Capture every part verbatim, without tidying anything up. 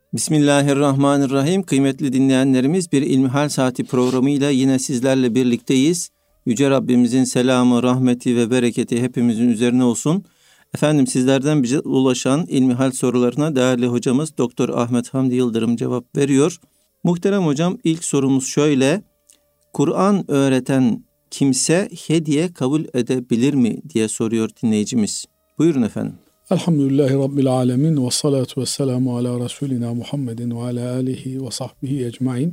Bismillahirrahmanirrahim. Kıymetli dinleyenlerimiz, bir İlmihal Saati programıyla yine sizlerle birlikteyiz. Yüce Rabbimizin selamı, rahmeti ve bereketi hepimizin üzerine olsun. Efendim, sizlerden bize ulaşan İlmihal sorularına değerli hocamız Doktor Ahmet Hamdi Yıldırım cevap veriyor. Muhterem hocam, ilk sorumuz şöyle: Kur'an öğreten kimse hediye kabul edebilir mi diye soruyor dinleyicimiz. Buyurun efendim. Elhamdülillahi Rabbil alemin ve salatu ve selamu ala Resulina Muhammedin ve ala alihi ve sahbihi ecmain.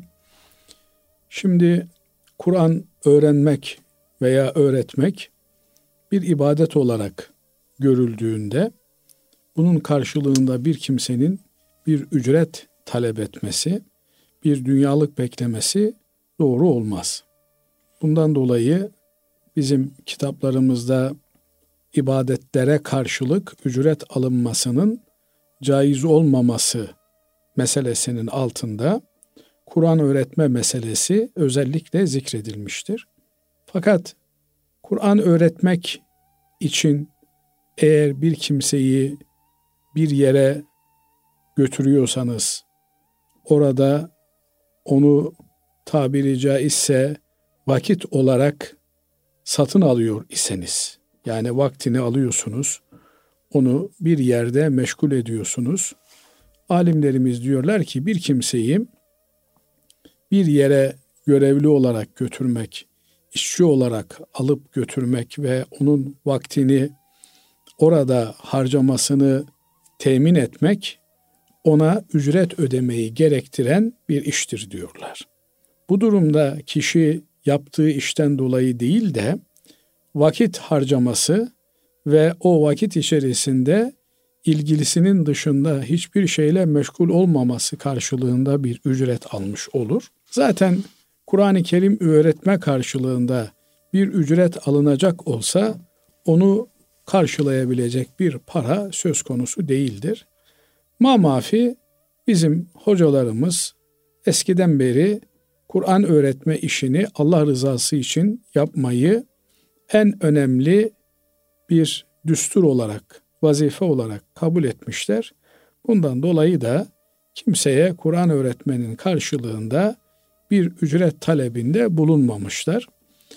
Şimdi Kur'an öğrenmek veya öğretmek bir ibadet olarak görüldüğünde bunun karşılığında bir kimsenin bir ücret talep etmesi, bir dünyalık beklemesi doğru olmaz. Bundan dolayı bizim kitaplarımızda ibadetlere karşılık ücret alınmasının caiz olmaması meselesinin altında Kur'an öğretme meselesi özellikle zikredilmiştir. Fakat Kur'an öğretmek için eğer bir kimseyi bir yere götürüyorsanız, orada onu tabiri caizse vakit olarak satın alıyor iseniz, yani vaktini alıyorsunuz, onu bir yerde meşgul ediyorsunuz. Alimlerimiz diyorlar ki bir kimseyi bir yere görevli olarak götürmek, işçi olarak alıp götürmek ve onun vaktini orada harcamasını temin etmek ona ücret ödemeyi gerektiren bir iştir diyorlar. Bu durumda kişi yaptığı işten dolayı değil de vakit harcaması ve o vakit içerisinde ilgilisinin dışında hiçbir şeyle meşgul olmaması karşılığında bir ücret almış olur. Zaten Kur'an-ı Kerim öğretme karşılığında bir ücret alınacak olsa onu karşılayabilecek bir para söz konusu değildir. Mamafi bizim hocalarımız eskiden beri Kur'an öğretme işini Allah rızası için yapmayı en önemli bir düstur olarak, vazife olarak kabul etmişler. Bundan dolayı da kimseye Kur'an öğretmenin karşılığında bir ücret talebinde bulunmamışlar.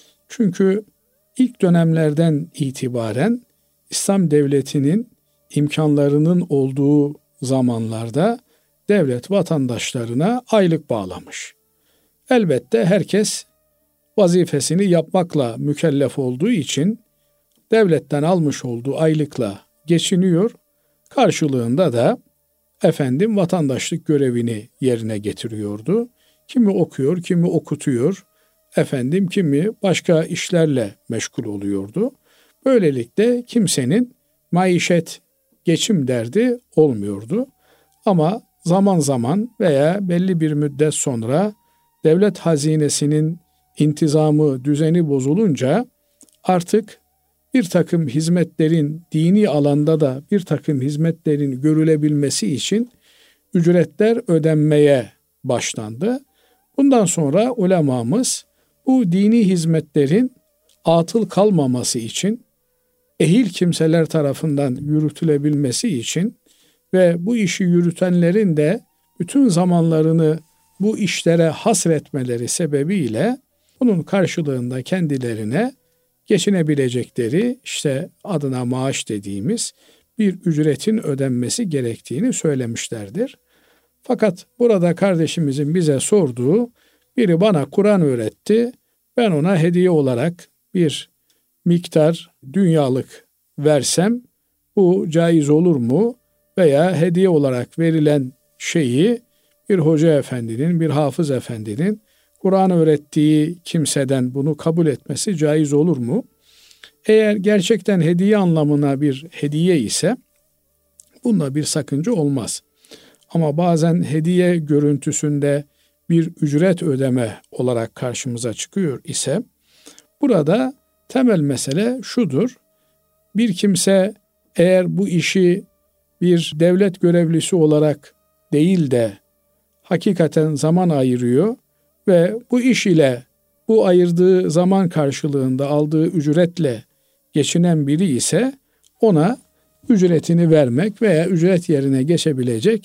Çünkü ilk dönemlerden itibaren İslam devletinin imkanlarının olduğu zamanlarda devlet vatandaşlarına aylık bağlamış. Elbette herkes vazifesini yapmakla mükellef olduğu için devletten almış olduğu aylıkla geçiniyor. Karşılığında da efendim vatandaşlık görevini yerine getiriyordu. Kimi okuyor, kimi okutuyor, efendim kimi başka işlerle meşgul oluyordu. Böylelikle kimsenin maişet, geçim derdi olmuyordu. Ama zaman zaman veya belli bir müddet sonra devlet hazinesinin intizamı, düzeni bozulunca artık bir takım hizmetlerin dini alanda da bir takım hizmetlerin görülebilmesi için ücretler ödenmeye başlandı. Bundan sonra ulemamız bu dini hizmetlerin atıl kalmaması için, ehil kimseler tarafından yürütülebilmesi için ve bu işi yürütenlerin de bütün zamanlarını bu işlere hasretmeleri sebebiyle bunun karşılığında kendilerine geçinebilecekleri, işte adına maaş dediğimiz bir ücretin ödenmesi gerektiğini söylemişlerdir. Fakat burada kardeşimizin bize sorduğu, biri bana Kur'an öğretti, ben ona hediye olarak bir miktar dünyalık versem bu caiz olur mu? Veya hediye olarak verilen şeyi bir hoca efendinin, bir hafız efendinin Kur'an öğrettiği kimseden bunu kabul etmesi caiz olur mu? Eğer gerçekten hediye anlamına bir hediye ise bunda bir sakınca olmaz. Ama bazen hediye görüntüsünde bir ücret ödeme olarak karşımıza çıkıyor ise burada temel mesele şudur: bir kimse eğer bu işi bir devlet görevlisi olarak değil de hakikaten zaman ayırıyor ve bu iş ile bu ayırdığı zaman karşılığında aldığı ücretle geçinen biri ise ona ücretini vermek veya ücret yerine geçebilecek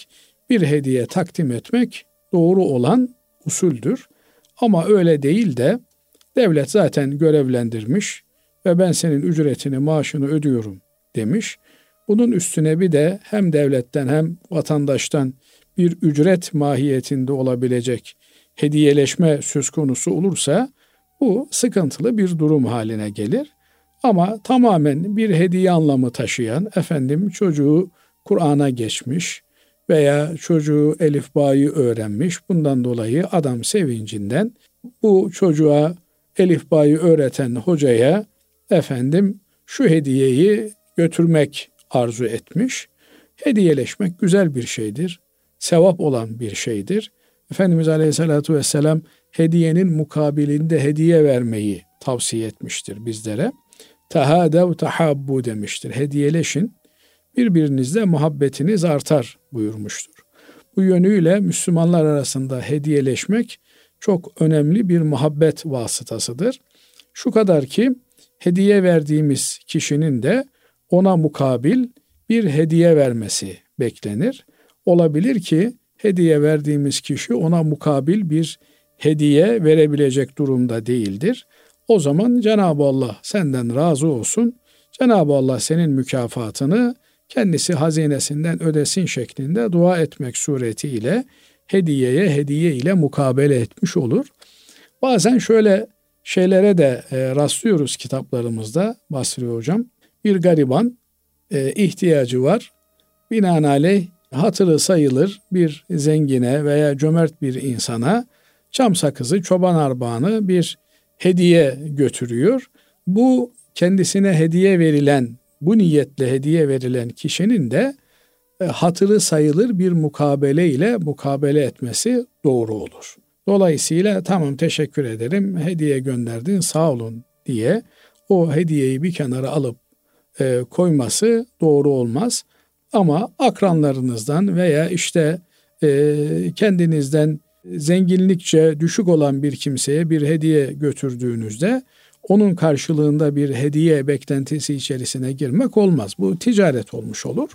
bir hediye takdim etmek doğru olan usuldür. Ama öyle değil de devlet zaten görevlendirmiş ve ben senin ücretini, maaşını ödüyorum demiş. Bunun üstüne bir de hem devletten hem vatandaştan bir ücret mahiyetinde olabilecek hediyeleşme söz konusu olursa bu sıkıntılı bir durum haline gelir. Ama tamamen bir hediye anlamı taşıyan, efendim çocuğu Kur'an'a geçmiş veya çocuğu elifbayı öğrenmiş, bundan dolayı adam sevincinden bu çocuğa elifbayı öğreten hocaya efendim şu hediyeyi götürmek arzu etmiş. Hediyeleşmek güzel bir şeydir. Sevap olan bir şeydir. Efendimiz Aleyhisselatü Vesselam hediyenin mukabilinde hediye vermeyi tavsiye etmiştir bizlere. Tahadev tahabbu demiştir. Hediyeleşin, birbirinizle muhabbetiniz artar buyurmuştur. Bu yönüyle Müslümanlar arasında hediyeleşmek çok önemli bir muhabbet vasıtasıdır. Şu kadar ki hediye verdiğimiz kişinin de ona mukabil bir hediye vermesi beklenir. Olabilir ki hediye verdiğimiz kişi ona mukabil bir hediye verebilecek durumda değildir. O zaman Cenab-ı Allah senden razı olsun. Cenab-ı Allah senin mükafatını kendisi hazinesinden ödesin şeklinde dua etmek suretiyle hediyeye hediye ile mukabele etmiş olur. Bazen şöyle şeylere de e, rastlıyoruz kitaplarımızda Basri Hocam. Bir gariban e, ihtiyacı var. Binaenaleyh hatırı sayılır bir zengine veya cömert bir insana çam sakızı, çoban armağanı bir hediye götürüyor. Bu kendisine hediye verilen, bu niyetle hediye verilen kişinin de e, hatırı sayılır bir mukabele ile mukabele etmesi doğru olur. Dolayısıyla tamam teşekkür ederim, hediye gönderdin sağ olun diye o hediyeyi bir kenara alıp e, koyması doğru olmaz. Ama akranlarınızdan veya işte e, kendinizden zenginlikçe düşük olan bir kimseye bir hediye götürdüğünüzde onun karşılığında bir hediye beklentisi içerisine girmek olmaz. Bu ticaret olmuş olur.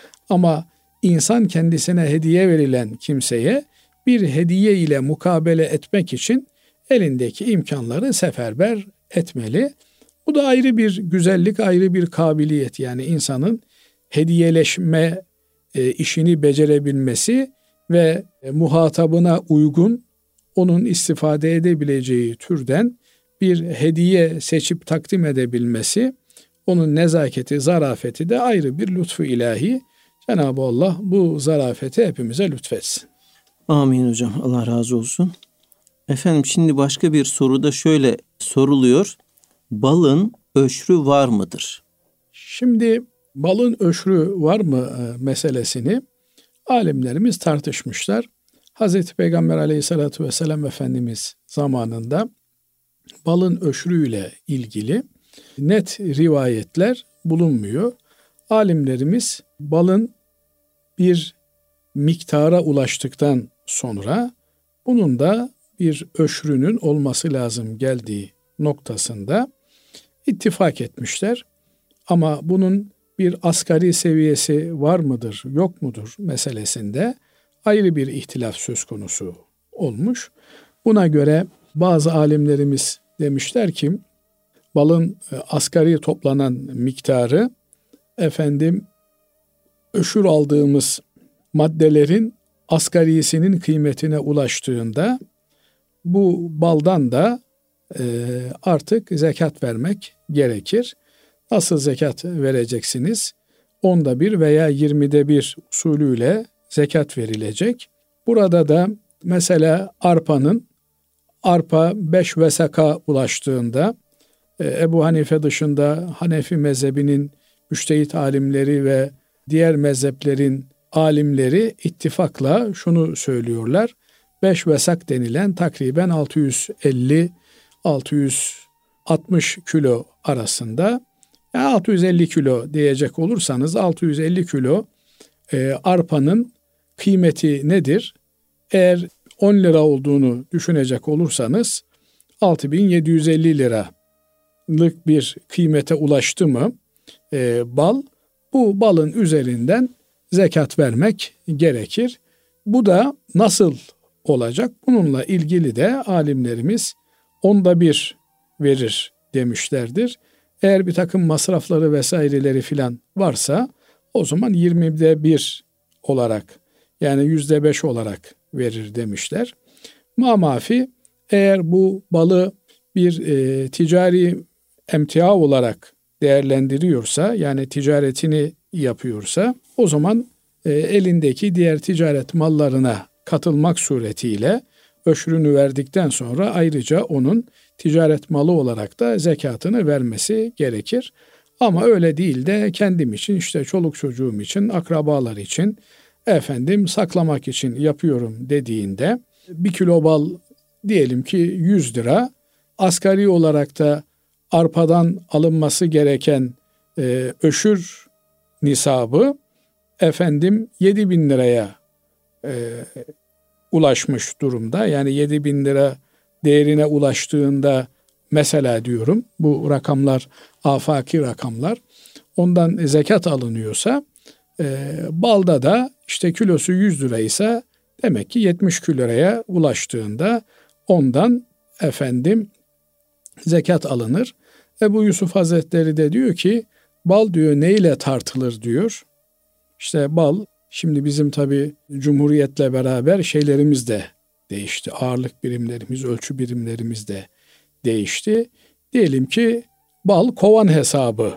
Ama insan kendisine hediye verilen kimseye bir hediye ile mukabele etmek için elindeki imkanları seferber etmeli. Bu da ayrı bir güzellik, ayrı bir kabiliyet. Yani insanın hediyeleşme e, işini becerebilmesi ve e, muhatabına uygun onun istifade edebileceği türden bir hediye seçip takdim edebilmesi, onun nezaketi, zarafeti de ayrı bir lütfu ilahi. Cenab-ı Allah bu zarafeti hepimize lütfetsin. Amin hocam. Allah razı olsun. Efendim şimdi başka bir soruda şöyle soruluyor. Balın öşrü var mıdır? Şimdi balın öşrü var mı meselesini alimlerimiz tartışmışlar. Hazreti Peygamber Aleyhisselatü Vesselam Efendimiz zamanında balın öşrüyle ilgili net rivayetler bulunmuyor. Alimlerimiz balın bir miktara ulaştıktan sonra bunun da bir öşrünün olması lazım geldiği noktasında ittifak etmişler. Ama bunun bir asgari seviyesi var mıdır, yok mudur meselesinde ayrı bir ihtilaf söz konusu olmuş. Buna göre bazı alimlerimiz demişler ki balın asgari toplanan miktarı efendim öşür aldığımız maddelerin asgarisinin kıymetine ulaştığında bu baldan da e, artık zekat vermek gerekir. Nasıl zekat vereceksiniz? Onda bir veya yirmide bir usulüyle zekat verilecek. Burada da mesela arpanın arpa beş vesaka ulaştığında Ebu Hanife dışında Hanefi mezhebinin müştehit alimleri ve diğer mezheplerin alimleri ittifakla şunu söylüyorlar. beş vesak denilen takriben altı yüz elli altı yüz altmış kilo arasında, yani altı yüz elli kilo diyecek olursanız altı yüz elli kilo e, arpanın kıymeti nedir? Eğer on lira olduğunu düşünecek olursanız altı bin yedi yüz elli liralık bir kıymete ulaştı mı e, bal, bu balın üzerinden zekat vermek gerekir. Bu da nasıl olacak? Bununla ilgili de alimlerimiz onda bir verir demişlerdir. Eğer bir takım masrafları vesaireleri filan varsa o zaman yirmide bir olarak, yani yüzde beş olarak verir demişler. Mamafi eğer bu balı bir e, ticari emtia olarak değerlendiriyorsa, yani ticaretini yapıyorsa, o zaman e, elindeki diğer ticaret mallarına katılmak suretiyle öşrünü verdikten sonra ayrıca onun ticaret malı olarak da zekatını vermesi gerekir. Ama öyle değil de kendim için, işte çoluk çocuğum için, akrabalar için, efendim saklamak için yapıyorum dediğinde bir kilo bal diyelim ki yüz lira, asgari olarak da arpadan alınması gereken e, öşür nisabı efendim yedi bin liraya e, ulaşmış durumda. Yani yedi bin lira değerine ulaştığında, mesela diyorum, bu rakamlar afaki rakamlar, ondan zekat alınıyorsa e, balda da işte kilosu yüz liraysa demek ki yetmiş liraya ulaştığında ondan efendim zekat alınır. Ebu Yusuf Hazretleri de diyor ki bal diyor neyle tartılır diyor. İşte bal, şimdi bizim tabi Cumhuriyetle beraber şeylerimiz de değişti. Ağırlık birimlerimiz, ölçü birimlerimiz de değişti. Diyelim ki bal kovan hesabı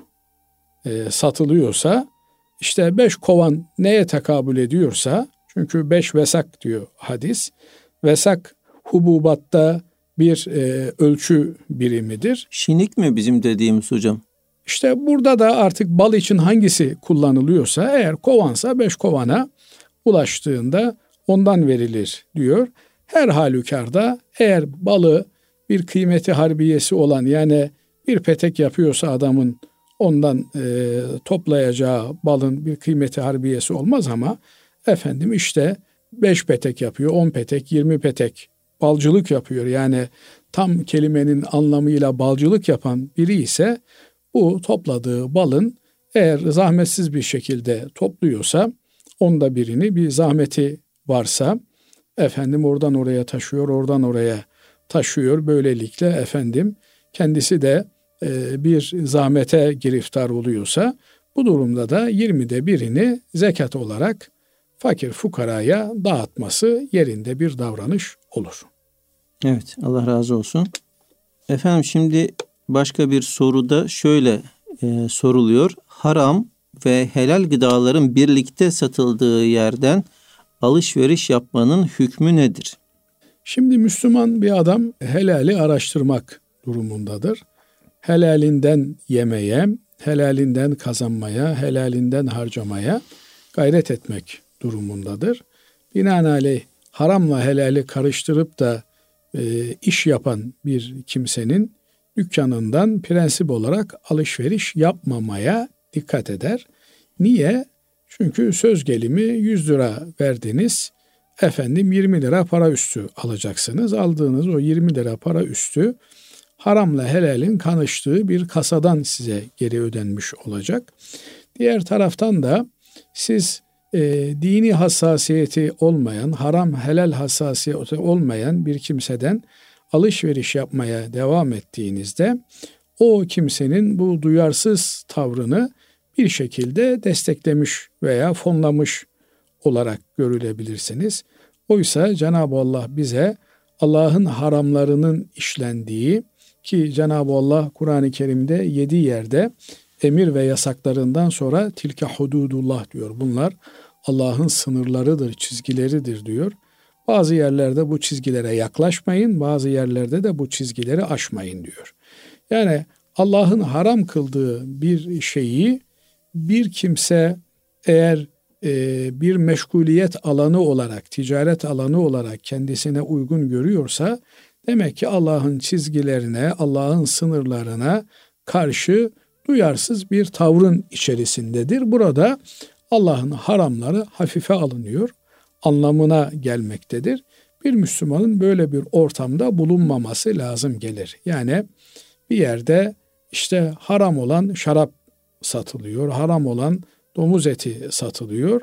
e, satılıyorsa, işte beş kovan neye tekabül ediyorsa, çünkü beş vesak diyor hadis. Vesak hububatta bir e, ölçü birimidir. Şinik mi bizim dediğimiz hocam? İşte burada da artık bal için hangisi kullanılıyorsa, eğer kovansa beş kovana ulaştığında ondan verilir diyor. Her halükarda eğer balı bir kıymeti harbiyesi olan, yani bir petek yapıyorsa adamın ondan e, toplayacağı balın bir kıymeti harbiyesi olmaz, ama efendim işte beş petek yapıyor, on petek, yirmi petek balcılık yapıyor. Yani tam kelimenin anlamıyla balcılık yapan biri ise bu topladığı balın eğer zahmetsiz bir şekilde topluyorsa, onda birini, bir zahmeti varsa efendim oradan oraya taşıyor, oradan oraya taşıyor. Böylelikle efendim kendisi de e, bir zahmete giriftar oluyorsa, bu durumda da yirmide birini zekat olarak fakir fukaraya dağıtması yerinde bir davranış olur. Evet, Allah razı olsun. Efendim şimdi başka bir soruda şöyle e, soruluyor. Haram ve helal gıdaların birlikte satıldığı yerden alışveriş yapmanın hükmü nedir? Şimdi Müslüman bir adam helali araştırmak durumundadır. Helalinden yemeye, helalinden kazanmaya, helalinden harcamaya gayret etmek durumundadır. Binaenaleyh haramla helali karıştırıp da e, iş yapan bir kimsenin dükkanından prensip olarak alışveriş yapmamaya dikkat eder. Niye? Çünkü söz gelimi yüz lira verdiniz, efendim yirmi lira para üstü alacaksınız. Aldığınız o yirmi lira para üstü haramla helalin kanıştığı bir kasadan size geri ödenmiş olacak. Diğer taraftan da siz e, dini hassasiyeti olmayan, haram helal hassasiyeti olmayan bir kimseden alışveriş yapmaya devam ettiğinizde o kimsenin bu duyarsız tavrını bir şekilde desteklemiş veya fonlamış olarak görülebilirsiniz. Oysa Cenab-ı Allah bize Allah'ın haramlarının işlendiği, ki Cenab-ı Allah Kur'an-ı Kerim'de yedi yerde emir ve yasaklarından sonra tilke hududullah diyor. Bunlar Allah'ın sınırlarıdır, çizgileridir diyor. Bazı yerlerde bu çizgilere yaklaşmayın, bazı yerlerde de bu çizgileri aşmayın diyor. Yani Allah'ın haram kıldığı bir şeyi bir kimse eğer e, bir meşguliyet alanı olarak, ticaret alanı olarak kendisine uygun görüyorsa, demek ki Allah'ın çizgilerine, Allah'ın sınırlarına karşı duyarsız bir tavrın içerisindedir. Burada Allah'ın haramları hafife alınıyor anlamına gelmektedir. Bir Müslümanın böyle bir ortamda bulunmaması lazım gelir. Yani bir yerde işte haram olan şarap satılıyor, haram olan domuz eti satılıyor.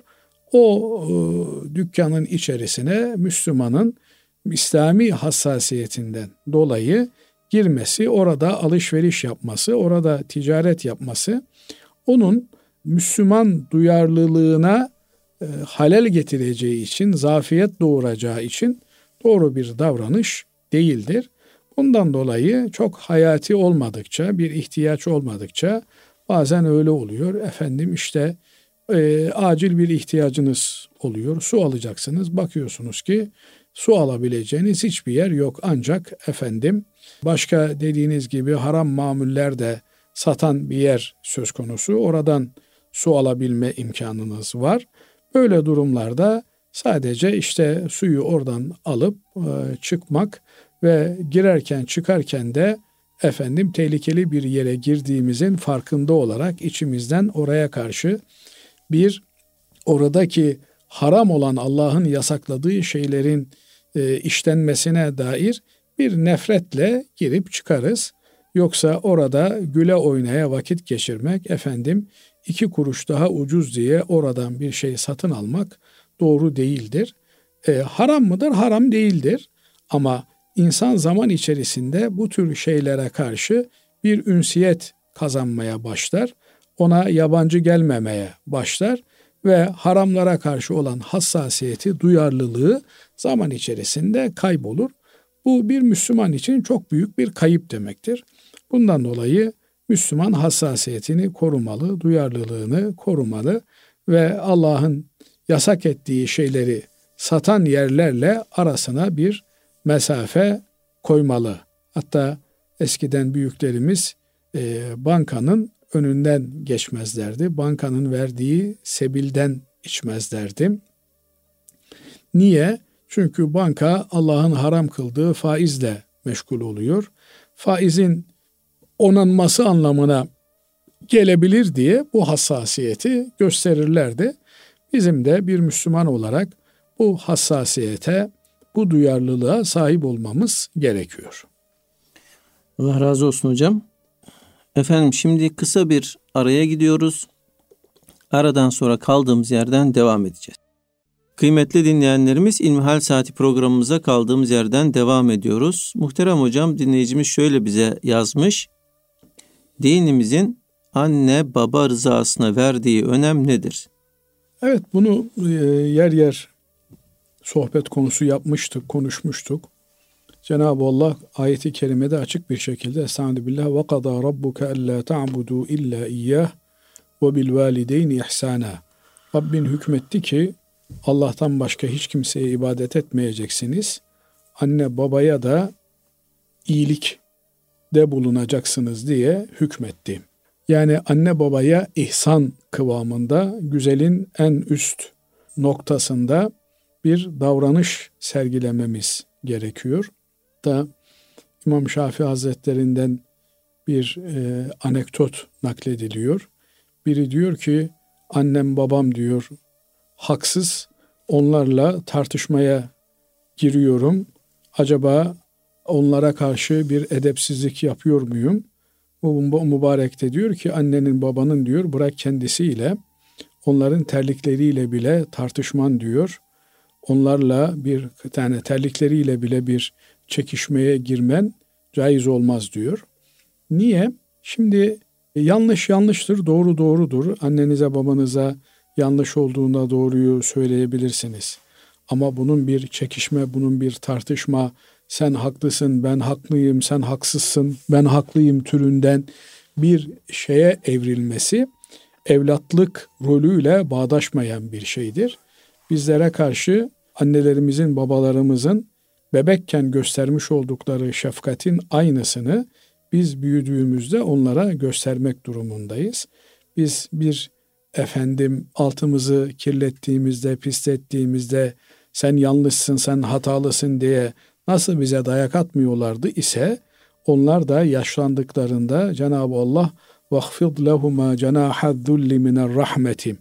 o e, dükkanın içerisine Müslümanın İslami hassasiyetinden dolayı girmesi, orada alışveriş yapması, orada ticaret yapması onun Müslüman duyarlılığına e, halel getireceği için, zafiyet doğuracağı için doğru bir davranış değildir. Bundan dolayı çok hayati olmadıkça, bir ihtiyaç olmadıkça bazen öyle oluyor. Efendim işte e, acil bir ihtiyacınız oluyor. Su alacaksınız. Bakıyorsunuz ki su alabileceğiniz hiçbir yer yok. Ancak efendim başka dediğiniz gibi haram mamuller de satan bir yer söz konusu. Oradan su alabilme imkanınız var. Böyle durumlarda sadece işte suyu oradan alıp e, çıkmak ve girerken çıkarken de efendim tehlikeli bir yere girdiğimizin farkında olarak içimizden oraya karşı bir oradaki haram olan Allah'ın yasakladığı şeylerin e, işlenmesine dair bir nefretle girip çıkarız. Yoksa orada güle oynaya vakit geçirmek, efendim iki kuruş daha ucuz diye oradan bir şey satın almak doğru değildir. E, haram mıdır? Haram değildir. Ama insan zaman içerisinde bu tür şeylere karşı bir ünsiyet kazanmaya başlar. Ona yabancı gelmemeye başlar ve haramlara karşı olan hassasiyeti, duyarlılığı zaman içerisinde kaybolur. Bu bir Müslüman için çok büyük bir kayıp demektir. Bundan dolayı Müslüman hassasiyetini korumalı, duyarlılığını korumalı ve Allah'ın yasak ettiği şeyleri satan yerlerle arasına bir mesafe koymalı. Hatta eskiden büyüklerimiz e, bankanın önünden geçmezlerdi. Bankanın verdiği sebilden içmezlerdi. Niye? Çünkü banka Allah'ın haram kıldığı faizle meşgul oluyor. Faizin onanması anlamına gelebilir diye bu hassasiyeti gösterirlerdi. Bizim de bir Müslüman olarak bu hassasiyete, bu duyarlılığa sahip olmamız gerekiyor. Allah razı olsun hocam. Efendim şimdi kısa bir araya gidiyoruz. Aradan sonra kaldığımız yerden devam edeceğiz. Kıymetli dinleyenlerimiz, İlmihal Saati programımıza kaldığımız yerden devam ediyoruz. Muhterem hocam, dinleyicimiz şöyle bize yazmış. Dinimizin anne baba rızasına verdiği önem nedir? Evet, bunu e, yer yer sohbet konusu yapmıştık, konuşmuştuk. Cenab-ı Allah ayeti kerimede açık bir şekilde Estağfirullah ve qada rabbuke alla ta'budu illa iyyah ve bil valideyni ihsana. Rabbin hükmetti ki Allah'tan başka hiç kimseye ibadet etmeyeceksiniz. Anne babaya da iyilik de bulunacaksınız diye hükmetti. Yani anne babaya ihsan kıvamında, güzelin en üst noktasında bir davranış sergilememiz gerekiyor. Da İmam Şafii Hazretlerinden bir e, anekdot naklediliyor. Biri diyor ki, annem babam diyor haksız, onlarla tartışmaya giriyorum. Acaba onlara karşı bir edepsizlik yapıyor muyum? Bu mübarek de diyor ki, annenin babanın diyor bırak kendisiyle, onların terlikleriyle bile tartışman diyor. Onlarla bir tane terlikleriyle bile bir çekişmeye girmen caiz olmaz diyor. Niye? Şimdi yanlış yanlıştır, doğru doğrudur. Annenize babanıza yanlış olduğunda doğruyu söyleyebilirsiniz. Ama bunun bir çekişme, bunun bir tartışma, sen haklısın, ben haklıyım, sen haksızsın, ben haklıyım türünden bir şeye evrilmesi evlatlık rolüyle bağdaşmayan bir şeydir. Bizlere karşı annelerimizin, babalarımızın bebekken göstermiş oldukları şefkatin aynısını biz büyüdüğümüzde onlara göstermek durumundayız. Biz bir efendim altımızı kirlettiğimizde, pislettiğimizde sen yanlışsın, sen hatalısın diye nasıl bize dayak atmıyorlardı ise onlar da yaşlandıklarında Cenab-ı Allah وَخْفِضْ لَهُمَا جَنَاحَ الذُّلِّ مِنَ الرَّحْمَةِ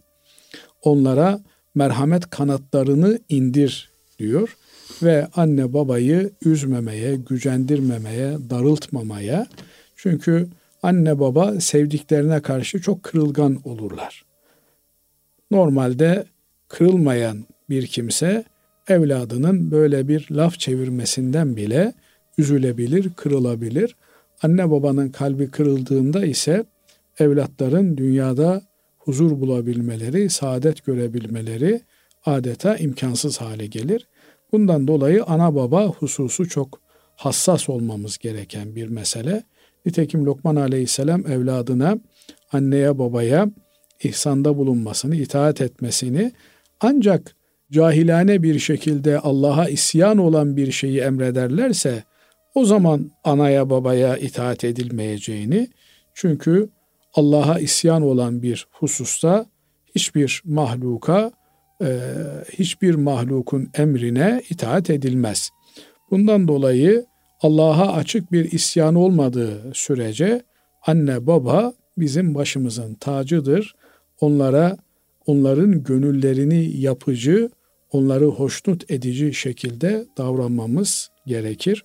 onlara merhamet kanatlarını indir diyor ve anne babayı üzmemeye, gücendirmemeye, darıltmamaya, çünkü anne baba sevdiklerine karşı çok kırılgan olurlar. Normalde kırılmayan bir kimse evladının böyle bir laf çevirmesinden bile üzülebilir, kırılabilir. Anne babanın kalbi kırıldığında ise evlatların dünyada huzur bulabilmeleri, saadet görebilmeleri adeta imkansız hale gelir. Bundan dolayı ana baba hususu çok hassas olmamız gereken bir mesele. Nitekim Lokman Aleyhisselam evladına, anneye babaya ihsanda bulunmasını, itaat etmesini, ancak cahilane bir şekilde Allah'a isyan olan bir şeyi emrederlerse o zaman anaya babaya itaat edilmeyeceğini, çünkü Allah'a isyan olan bir hususta hiçbir mahluka, e, hiçbir mahlukun emrine itaat edilmez. Bundan dolayı Allah'a açık bir isyan olmadığı sürece anne baba bizim başımızın tacıdır. Onlara, onların gönüllerini yapıcı, onları hoşnut edici şekilde davranmamız gerekir.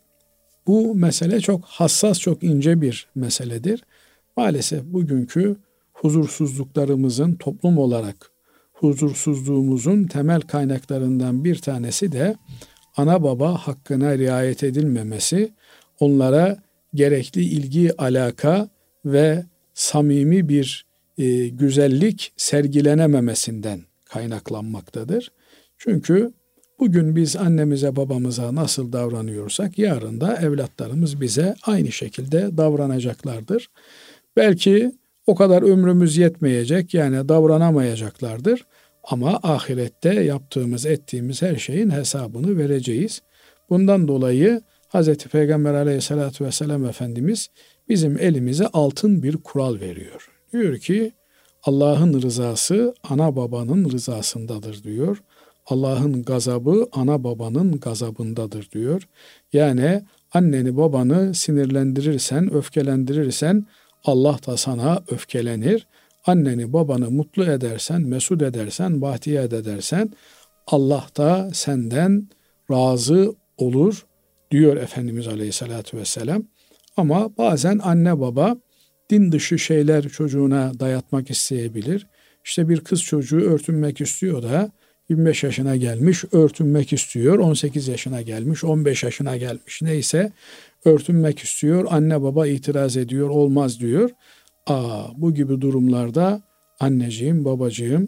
Bu mesele çok hassas, çok ince bir meseledir. Maalesef bugünkü huzursuzluklarımızın, toplum olarak huzursuzluğumuzun temel kaynaklarından bir tanesi de ana baba hakkına riayet edilmemesi, onlara gerekli ilgi, alaka ve samimi bir e, güzellik sergilenememesinden kaynaklanmaktadır. Çünkü bugün biz annemize babamıza nasıl davranıyorsak yarın da evlatlarımız bize aynı şekilde davranacaklardır. Belki o kadar ömrümüz yetmeyecek, yani davranamayacaklardır. Ama ahirette yaptığımız, ettiğimiz her şeyin hesabını vereceğiz. Bundan dolayı Hz. Peygamber Aleyhisselatü Vesselam Efendimiz bizim elimize altın bir kural veriyor. Diyor ki Allah'ın rızası ana babanın rızasındadır diyor. Allah'ın gazabı ana babanın gazabındadır diyor. Yani anneni babanı sinirlendirirsen, öfkelendirirsen Allah da sana öfkelenir. Anneni babanı mutlu edersen, mesut edersen, bahtiyar edersen Allah da senden razı olur diyor Efendimiz Aleyhisselatü Vesselam. Ama bazen anne baba din dışı şeyler çocuğuna dayatmak isteyebilir. İşte bir kız çocuğu örtünmek istiyor da yirmi beş yaşına gelmiş, örtünmek istiyor. on sekiz yaşına gelmiş, on beş yaşına gelmiş. Neyse örtünmek istiyor. Anne baba itiraz ediyor, olmaz diyor. Aa, bu gibi durumlarda anneciğim, babacığım,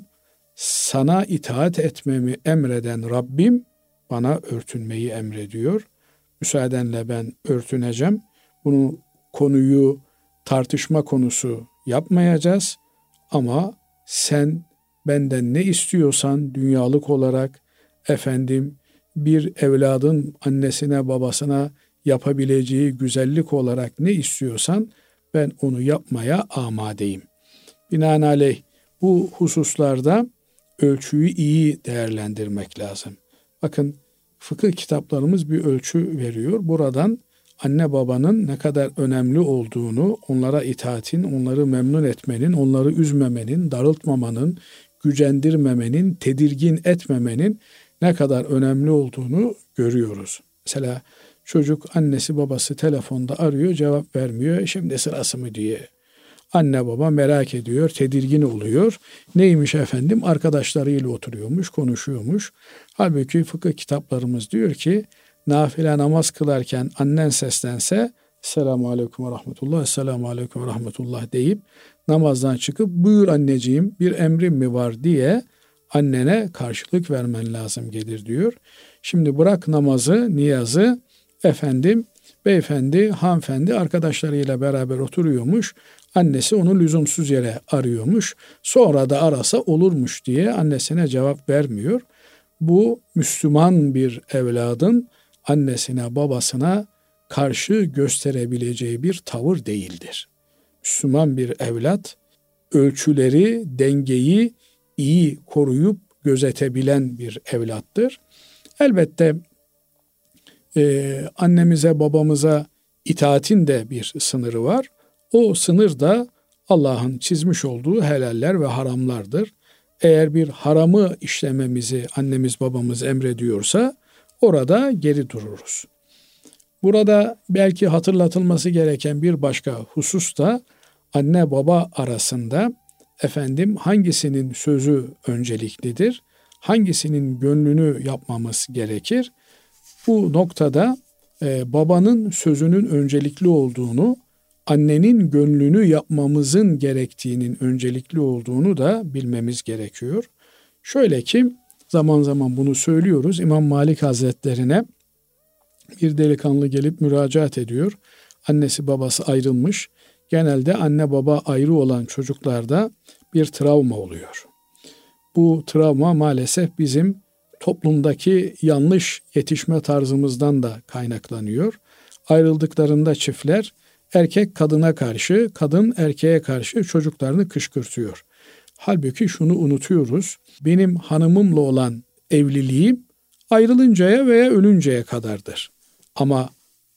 sana itaat etmemi emreden Rabbim bana örtünmeyi emrediyor. Müsaadenle ben örtüneceğim. Bunu konuyu tartışma konusu yapmayacağız. Ama sen benden ne istiyorsan dünyalık olarak, efendim bir evladın annesine babasına yapabileceği güzellik olarak ne istiyorsan ben onu yapmaya amadeyim. Binaenaleyh bu hususlarda ölçüyü iyi değerlendirmek lazım. Bakın fıkıh kitaplarımız bir ölçü veriyor. Buradan anne babanın ne kadar önemli olduğunu, onlara itaatin, onları memnun etmenin, onları üzmemenin, darıltmamanın, gücendirmemenin, tedirgin etmemenin ne kadar önemli olduğunu görüyoruz. Mesela çocuk annesi babası telefonda arıyor, cevap vermiyor. Şimdi sırası mı diye. Anne baba merak ediyor, tedirgin oluyor. Neymiş efendim? Arkadaşlarıyla oturuyormuş, konuşuyormuş. Halbuki fıkıh kitaplarımız diyor ki nafile namaz kılarken annen seslense Selamun Aleyküm ve Rahmetullah, Selamun Aleyküm ve Rahmetullah deyip namazdan çıkıp buyur anneciğim bir emrim mi var diye annene karşılık vermen lazım gelir diyor. Şimdi bırak namazı, niyazı, efendim beyefendi, hanımefendi arkadaşlarıyla beraber oturuyormuş. Annesi onu lüzumsuz yere arıyormuş. Sonra da arasa olurmuş diye annesine cevap vermiyor. Bu Müslüman bir evladın annesine babasına karşı gösterebileceği bir tavır değildir. Müslüman bir evlat ölçüleri, dengeyi iyi koruyup gözetebilen bir evlattır. Elbette e, annemize babamıza itaatin de bir sınırı var. O sınır da Allah'ın çizmiş olduğu helaller ve haramlardır. Eğer bir haramı işlememizi annemiz babamız emrediyorsa orada geri dururuz. Burada belki hatırlatılması gereken bir başka husus da anne baba arasında efendim hangisinin sözü önceliklidir, hangisinin gönlünü yapmamız gerekir? Bu noktada e, babanın sözünün öncelikli olduğunu, annenin gönlünü yapmamızın gerektiğinin öncelikli olduğunu da bilmemiz gerekiyor. Şöyle ki zaman zaman bunu söylüyoruz. İmam Malik Hazretlerine bir delikanlı gelip müracaat ediyor. Annesi babası ayrılmış. Genelde anne baba ayrı olan çocuklarda bir travma oluyor. Bu travma maalesef bizim toplumdaki yanlış yetişme tarzımızdan da kaynaklanıyor. Ayrıldıklarında çiftler erkek kadına karşı, kadın erkeğe karşı çocuklarını kışkırtıyor. Halbuki şunu unutuyoruz. Benim hanımımla olan evliliğim ayrılıncaya veya ölünceye kadardır. Ama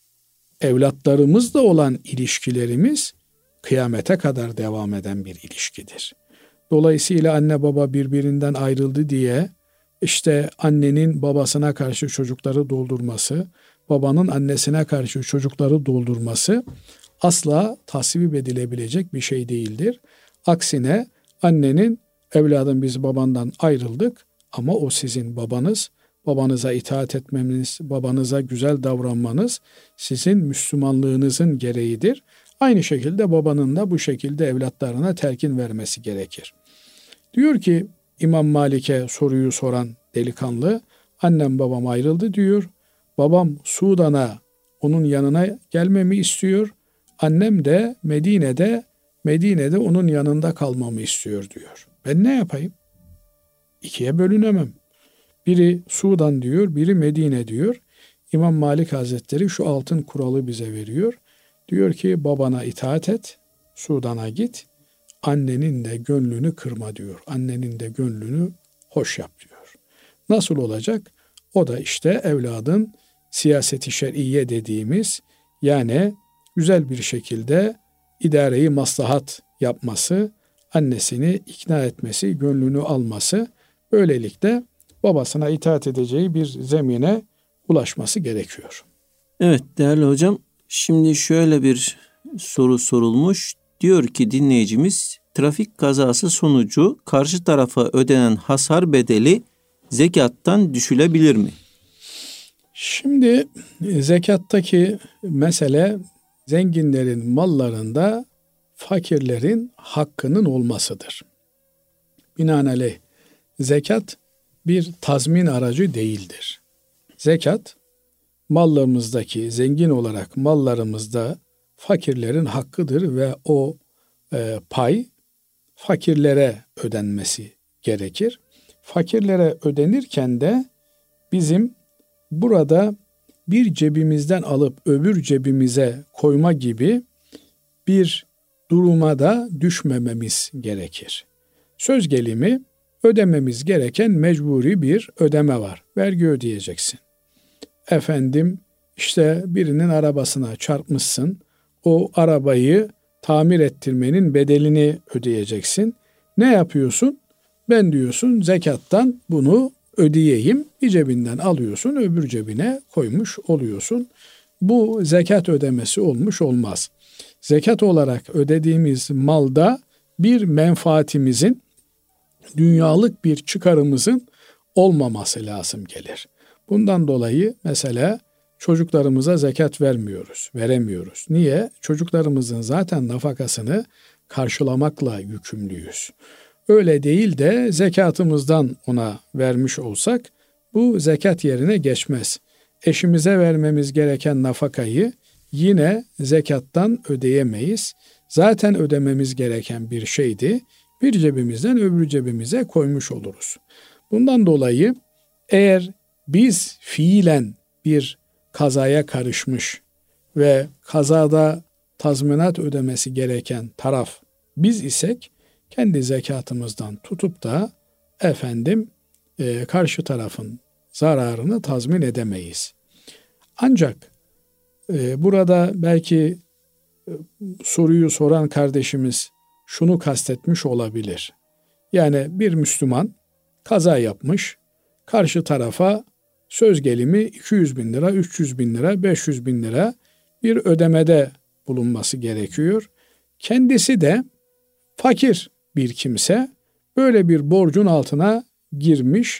evlatlarımızla olan ilişkilerimiz kıyamete kadar devam eden bir ilişkidir. Dolayısıyla anne baba birbirinden ayrıldı diye işte annenin babasına karşı çocukları doldurması, babanın annesine karşı çocukları doldurması asla tasvip edilebilecek bir şey değildir. Aksine annenin evladım biz babandan ayrıldık ama o sizin babanız, babanıza itaat etmeniz, babanıza güzel davranmanız sizin Müslümanlığınızın gereğidir. Aynı şekilde babanın da bu şekilde evlatlarına telkin vermesi gerekir. Diyor ki İmam Malik'e soruyu soran delikanlı, annem babam ayrıldı diyor. Babam Sudan'a onun yanına gelmemi istiyor. Annem de Medine'de Medine'de onun yanında kalmamı istiyor diyor. Ben ne yapayım? İkiye bölünemem. Biri Sudan diyor, biri Medine diyor. İmam Malik Hazretleri şu altın kuralı bize veriyor. Diyor ki babana itaat et, Sudan'a git. Annenin de gönlünü kırma diyor. Annenin de gönlünü hoş yap diyor. Nasıl olacak? O da işte evladın siyaseti şer'iye dediğimiz yani güzel bir şekilde idareyi maslahat yapması, annesini ikna etmesi, gönlünü alması, böylelikle babasına itaat edeceği bir zemine ulaşması gerekiyor. Evet değerli hocam, şimdi şöyle bir soru sorulmuş. Diyor ki dinleyicimiz, trafik kazası sonucu karşı tarafa ödenen hasar bedeli zekattan düşülebilir mi? Şimdi zekattaki mesele zenginlerin mallarında fakirlerin hakkının olmasıdır. Binaenaleyh zekat bir tazmin aracı değildir. Zekat mallarımızdaki zengin olarak mallarımızda fakirlerin hakkıdır ve o e, pay fakirlere ödenmesi gerekir. Fakirlere ödenirken de bizim burada bir cebimizden alıp öbür cebimize koyma gibi bir duruma da düşmememiz gerekir. Söz gelimi ödememiz gereken mecburi bir ödeme var. Vergi ödeyeceksin. Efendim işte birinin arabasına çarpmışsın. O arabayı tamir ettirmenin bedelini ödeyeceksin. Ne yapıyorsun? Ben diyorsun zekattan bunu ödeyeyim. Bir cebinden alıyorsun, öbür cebine koymuş oluyorsun. Bu zekat ödemesi olmuş olmaz. Zekat olarak ödediğimiz malda bir menfaatimizin, dünyalık bir çıkarımızın olmaması lazım gelir. Bundan dolayı mesela çocuklarımıza zekat vermiyoruz, veremiyoruz. Niye? Çocuklarımızın zaten nafakasını karşılamakla yükümlüyüz. Öyle değil de zekatımızdan ona vermiş olsak bu zekat yerine geçmez. Eşimize vermemiz gereken nafakayı yine zekattan ödeyemeyiz. Zaten ödememiz gereken bir şeydi. Bir cebimizden öbür cebimize koymuş oluruz. Bundan dolayı eğer biz fiilen bir kazaya karışmış ve kazada tazminat ödemesi gereken taraf biz isek kendi zekatımızdan tutup da efendim e, karşı tarafın zararını tazmin edemeyiz. Ancak e, burada belki e, soruyu soran kardeşimiz şunu kastetmiş olabilir. Yani bir Müslüman kaza yapmış, karşı tarafa söz gelimi iki yüz bin lira, üç yüz bin lira, beş yüz bin lira bir ödemede bulunması gerekiyor. Kendisi de fakir bir kimse böyle bir borcun altına girmiş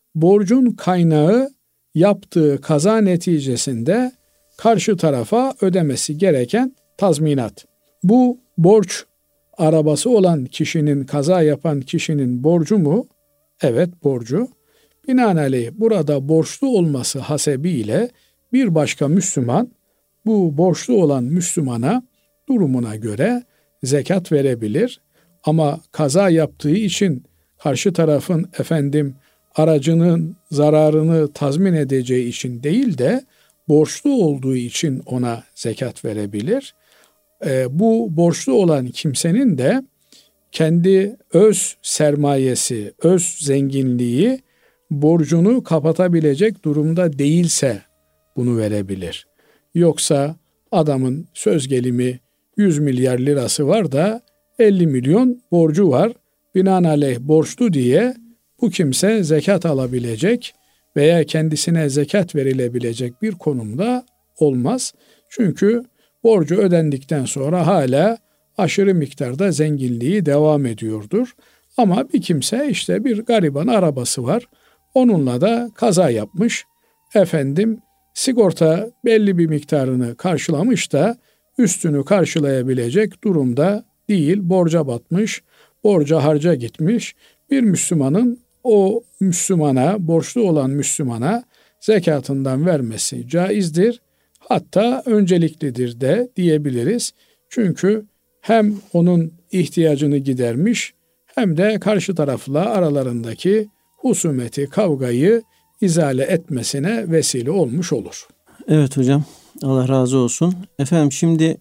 borcun kaynağı yaptığı kaza neticesinde karşı tarafa ödemesi gereken tazminat. Bu borç arabası olan kişinin, kaza yapan kişinin borcu mu? Evet, borcu. Binaenaleyh burada borçlu olması hasebiyle bir başka Müslüman bu borçlu olan Müslümana durumuna göre zekat verebilir. Ama kaza yaptığı için karşı tarafın efendim aracının zararını tazmin edeceği için değil de borçlu olduğu için ona zekat verebilir. E, bu borçlu olan kimsenin de kendi öz sermayesi, öz zenginliği borcunu kapatabilecek durumda değilse bunu verebilir. Yoksa adamın söz gelimi yüz milyar lirası var da elli milyon borcu var. Binaenaleyh borçlu diye bu kimse zekat alabilecek veya kendisine zekat verilebilecek bir konumda olmaz. Çünkü borcu ödendikten sonra hala aşırı miktarda zenginliği devam ediyordur. Ama bir kimse işte bir gariban arabası var. Onunla da kaza yapmış. Efendim sigorta belli bir miktarını karşılamış da üstünü karşılayabilecek durumda değil. Borca batmış, borca harca gitmiş. Bir Müslümanın o Müslümana, borçlu olan Müslümana zekatından vermesi caizdir. Hatta önceliklidir de diyebiliriz. Çünkü hem onun ihtiyacını gidermiş hem de karşı tarafla aralarındaki husumeti, kavgayı izale etmesine vesile olmuş olur. Evet hocam, Allah razı olsun. Efendim şimdi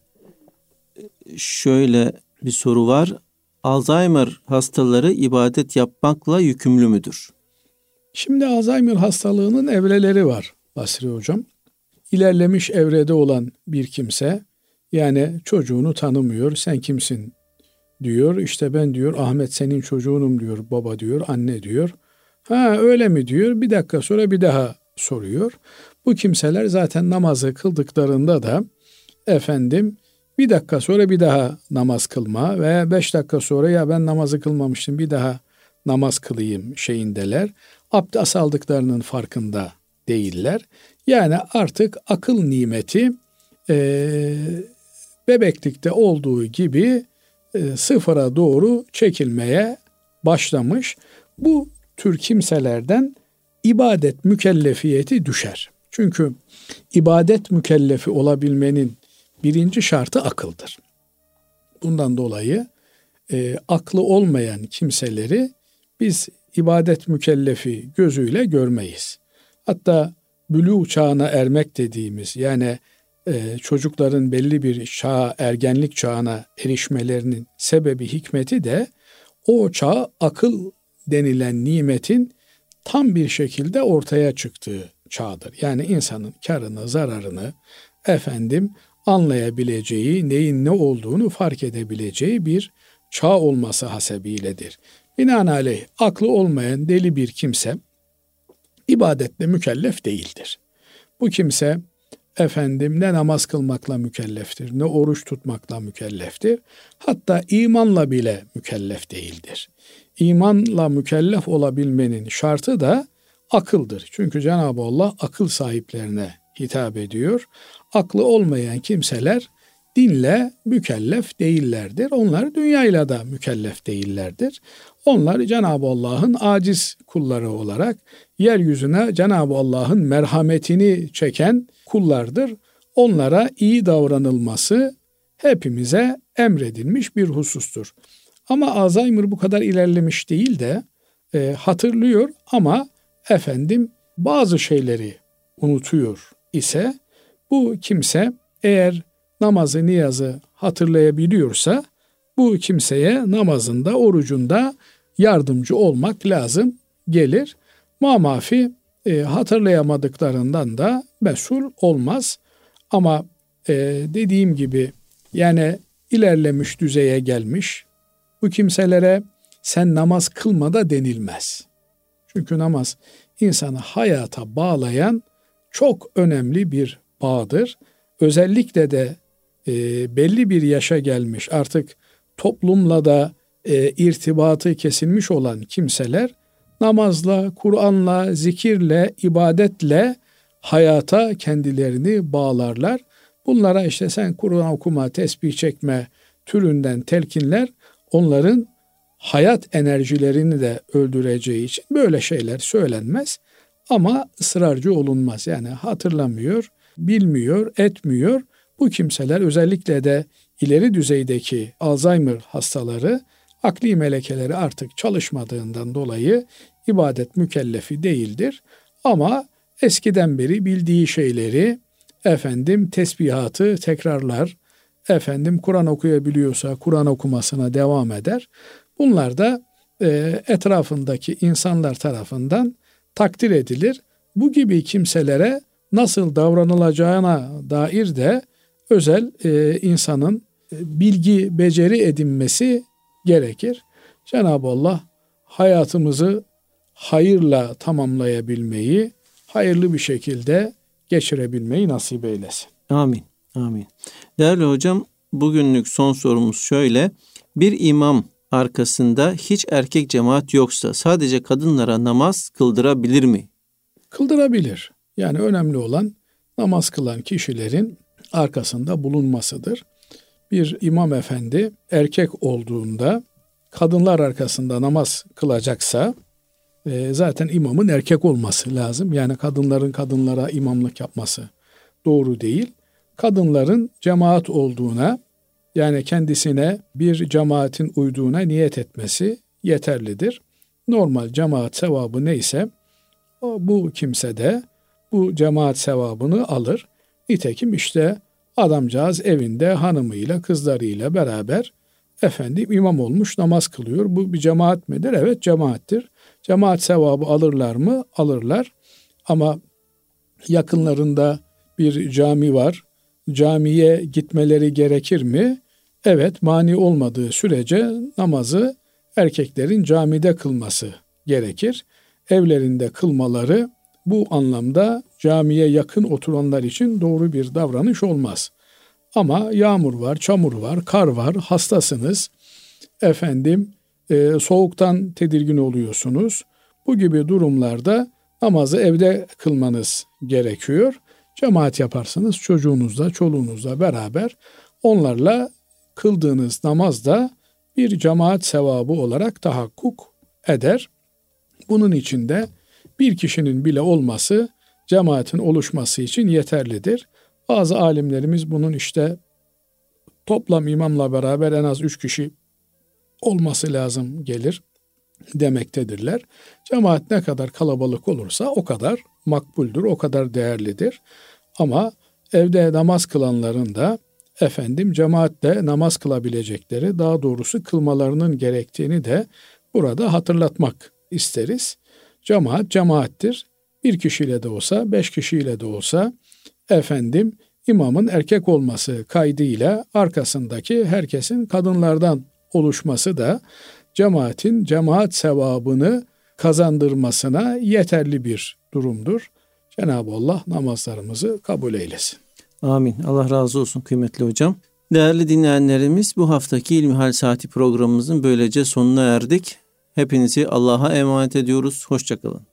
şöyle bir soru var. Alzheimer hastaları ibadet yapmakla yükümlü müdür? Şimdi Alzheimer hastalığının evreleri var Basri hocam. İlerlemiş evrede olan bir kimse, yani çocuğunu tanımıyor, sen kimsin diyor. İşte ben diyor Ahmet senin çocuğunum diyor, baba diyor, anne diyor. Ha öyle mi diyor, bir dakika sonra bir daha soruyor. Bu kimseler zaten namazı kıldıklarında da efendim bir dakika sonra bir daha namaz kılma veya beş dakika sonra ya ben namazı kılmamıştım bir daha namaz kılayım şeyindeler. Abdest aldıklarının farkında değiller. Yani artık akıl nimeti e, bebeklikte olduğu gibi e, sıfıra doğru çekilmeye başlamış. Bu tür kimselerden ibadet mükellefiyeti düşer. Çünkü ibadet mükellefi olabilmenin birinci şartı akıldır. Bundan dolayı e, aklı olmayan kimseleri biz ibadet mükellefi gözüyle görmeyiz. Hatta bülû çağına ermek dediğimiz, yani e, çocukların belli bir çağa, ergenlik çağına erişmelerinin sebebi, hikmeti de o çağ akıl denilen nimetin tam bir şekilde ortaya çıktığı çağdır. Yani insanın karını, zararını efendim anlayabileceği, neyin ne olduğunu fark edebileceği bir çağ olması hasebiyledir. Binaenaleyh aklı olmayan deli bir kimse ibadetle mükellef değildir. Bu kimse efendim ne namaz kılmakla mükelleftir, ne oruç tutmakla mükelleftir. Hatta imanla bile mükellef değildir. İmanla mükellef olabilmenin şartı da akıldır. Çünkü Cenab-ı Allah akıl sahiplerine hitap ediyor. Aklı olmayan kimseler dinle mükellef değillerdir. Onlar dünyayla da mükellef değillerdir. Onlar Cenab-ı Allah'ın aciz kulları olarak yeryüzüne Cenab-ı Allah'ın merhametini çeken kullardır. Onlara iyi davranılması hepimize emredilmiş bir husustur. Ama Alzheimer bu kadar ilerlemiş değil de e, hatırlıyor ama efendim bazı şeyleri unutuyor ise bu kimse eğer namazı niyazı hatırlayabiliyorsa bu kimseye namazında, orucunda yardımcı olmak lazım gelir. Mamafi e, hatırlayamadıklarından da mesul olmaz. Ama e, dediğim gibi yani ilerlemiş düzeye gelmiş bu kimselere sen namaz kılma da denilmez. Çünkü namaz insanı hayata bağlayan çok önemli bir bağdır. Özellikle de e, belli bir yaşa gelmiş artık toplumla da e, irtibatı kesilmiş olan kimseler namazla, Kur'an'la, zikirle, ibadetle hayata kendilerini bağlarlar. Bunlara işte sen Kur'an okuma, tesbih çekme türünden telkinler onların hayat enerjilerini de öldüreceği için böyle şeyler söylenmez. Ama ısrarcı olunmaz. Yani hatırlamıyor, bilmiyor, etmiyor. Bu kimseler özellikle de ileri düzeydeki Alzheimer hastaları akli melekeleri artık çalışmadığından dolayı ibadet mükellefi değildir. Ama eskiden beri bildiği şeyleri efendim tesbihatı tekrarlar. Efendim Kur'an okuyabiliyorsa Kur'an okumasına devam eder. Bunlar da e, etrafındaki insanlar tarafından takdir edilir. Bu gibi kimselere nasıl davranılacağına dair de özel e, insanın e, bilgi, beceri edinmesi gerekir. Cenab-ı Allah hayatımızı hayırla tamamlayabilmeyi, hayırlı bir şekilde geçirebilmeyi nasip eylesin. Amin. Amin. Değerli hocam, bugünlük son sorumuz şöyle. Bir imam arkasında hiç erkek cemaat yoksa sadece kadınlara namaz kıldırabilir mi? Kıldırabilir. Yani önemli olan namaz kılan kişilerin arkasında bulunmasıdır. Bir imam efendi erkek olduğunda kadınlar arkasında namaz kılacaksa e, zaten imamın erkek olması lazım. Yani kadınların kadınlara imamlık yapması doğru değil. Kadınların cemaat olduğuna, yani kendisine bir cemaatin uyduğuna niyet etmesi yeterlidir. Normal cemaat sevabı neyse o, bu kimse de bu cemaat sevabını alır. Nitekim işte adamcağız evinde hanımıyla, kızlarıyla beraber efendim imam olmuş, namaz kılıyor. Bu bir cemaat midir? Evet, cemaattir. Cemaat sevabı alırlar mı? Alırlar. Ama yakınlarında bir cami var. Camiye gitmeleri gerekir mi? Evet, mani olmadığı sürece namazı erkeklerin camide kılması gerekir. Evlerinde kılmaları bu anlamda camiye yakın oturanlar için doğru bir davranış olmaz. Ama yağmur var, çamur var, kar var, hastasınız, efendim e, soğuktan tedirgin oluyorsunuz. Bu gibi durumlarda namazı evde kılmanız gerekiyor. Cemaat yaparsınız çocuğunuzla, çoluğunuzla beraber onlarla kıldığınız namaz da bir cemaat sevabı olarak tahakkuk eder. Bunun için de bir kişinin bile olması cemaatin oluşması için yeterlidir. Bazı alimlerimiz bunun işte toplam imamla beraber en az üç kişi olması lazım gelir demektedirler. Cemaat ne kadar kalabalık olursa o kadar makbuldür, o kadar değerlidir. Ama evde namaz kılanların da efendim cemaatle namaz kılabilecekleri, daha doğrusu kılmalarının gerektiğini de burada hatırlatmak isteriz. Cemaat cemaattir. Bir kişiyle de olsa, beş kişiyle de olsa efendim imamın erkek olması kaydıyla arkasındaki herkesin kadınlardan oluşması da cemaatin cemaat sevabını kazandırmasına yeterli bir durumdur. Cenab-ı Allah namazlarımızı kabul eylesin. Amin. Allah razı olsun kıymetli hocam. Değerli dinleyenlerimiz, bu haftaki İlmihal Saati programımızın böylece sonuna erdik. Hepinizi Allah'a emanet ediyoruz. Hoşça kalın.